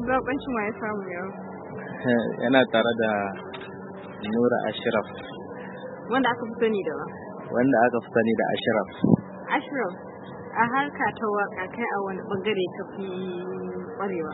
Bakoncin wa ya samu yau? Yana tare da Nura Ashraf. Wanda aka fi sani da wa? Wanda aka fi sani da Ashraf. Ashraf, a harka ta waka kai a wani bangare ka fi kwarewa?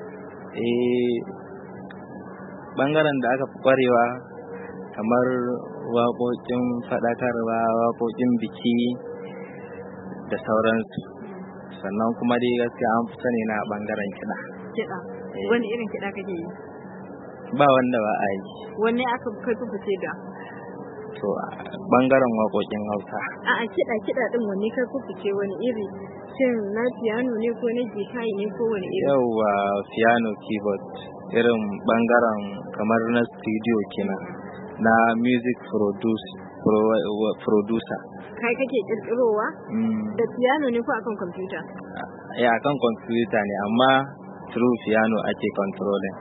Bangaren da aka fi kwarewa kamar waƙoƙin faɗakarwa, waƙoƙin biki da sauransu. Sannan kuma dai gaskiya an fi sani na bangaren kiɗa. Kiɗa? Wani irin kiɗa kake yi? Ba wanda ba a yi. Wanne aka kai ku fice da? To bangaren waƙoƙin Hausa. A'a kiɗa din wanne kai ku fice wani iri? Shin na piano ne ko na guitar ne ko wani iri? Yawwa piano keyboard irin bangaren kamar na studio kenan na music producer. Kai kake kirkirowa? Da piano ne ko akan computer? Akan computer ne amma through piano ake controlling.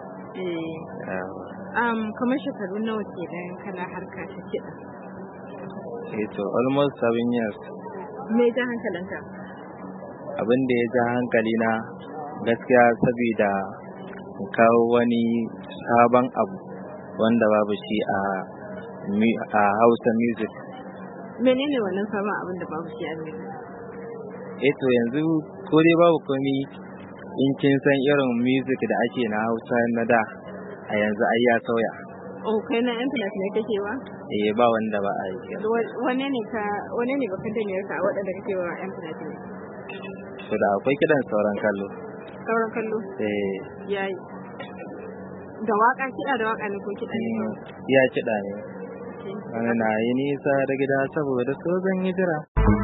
Kamar shekaru nawa ke da kana harka ta kiɗa? To almost 7 years. Me ja hankalinka? Abin da ya ja hankali na gaskiya saboda kawo wani sabon abu wanda babu shi a Hausa music. Menene wannan sabon abin da babu shi a music? To yanzu ko dai babu komi in kin san irin music da ake na Hausa na da a yanzu ai ya sauya. Kai na internet ne kake wa? Ba wanda ba a yi. Wane ne bakan da ne ka waɗanda kake wa internet ne? To da akwai kidan sauran kallo. Sauran kallo? Yayi. Da waka kiɗa da waka ne ko kiɗa ne? Ya kiɗa ne. Wani na yi nisa da gida saboda so zan yi jira.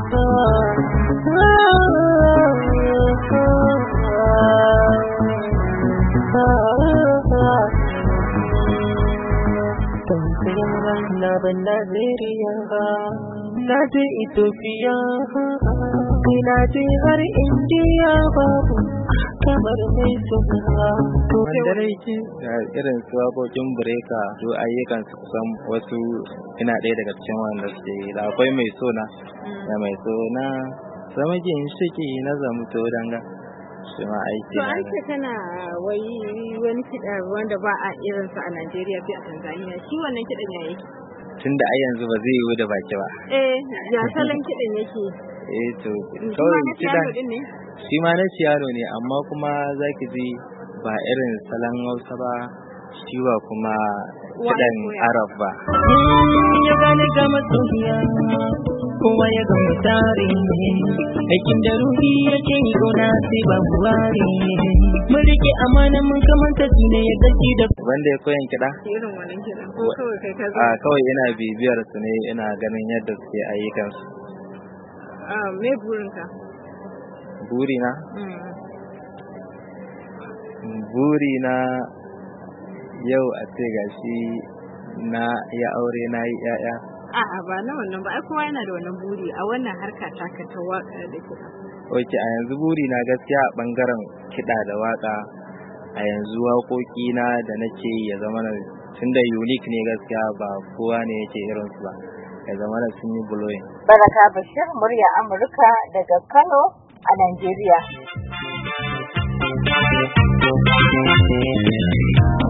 Na ban Najeriya, na je Ethiopia, na je har India babu kamar mai suna. Wanda raiki irin su waƙoƙin Breka su ayyukan su kusan wasu ina ɗaya daga cikin wanda suke yi. Da akwai mai sona da mai sona zama ginshiki na zamto danga. Shi ma aiki na. To an ce kana wani kiɗa wanda ba a irinsa a Najeriya fi a Tanzania. Shi wannan kiɗan ya yake? Tunda ai yanzu ba zai yi da baki ba. Ya salon kiɗan yake? To kawai kiɗan shi ma na piano ne amma kuma zaki ji ba irin salon Hausa ba, shi ba kuma kiɗan Arab ba. Ya gane ga masoyiya kowa ya ga mutare aikin da ruhi yake yi gona sai ba buwari mun rike amana mun kamanta su ne ya dace da wanda ya koyan kiɗa? Irin wannan kiɗan ko kawai kai ka zo? Kawai ina bibiyar su ne, ina ganin yadda suke ayyukan su. Me burinka? Burina? Burina yau a ce gashi na ya aure na yi 'ya'ya. A'a ba na wannan ba, ai kowa yana da wannan buri a wannan harka taka ta waka da kiɗa. A yanzu buri na gaskiya a bangaren kiɗa da waka a yanzu waƙoƙi na da nake ya zama na tunda unique ne gaskiya ba kowa ne yake irin su ba, ya zama na sun yi blowing. Baraka Bashir, murya Amurka daga Kano a Najeriya.